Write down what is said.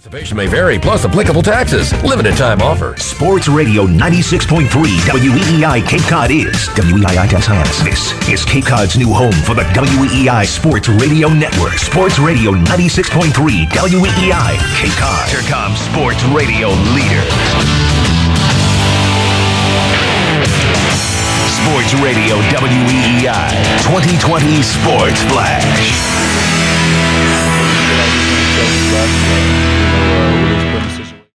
Participation may vary, plus applicable taxes. Limited time offer. Sports Radio 96.3 WEEI Cape Cod is WEEI-IS. This is Cape Cod's new home for the WEEI Sports Radio Network. Sports Radio 96.3 WEEI Cape Cod. Intercom Sports Radio leader. Sports Radio WEEI 2020 Sports Flash.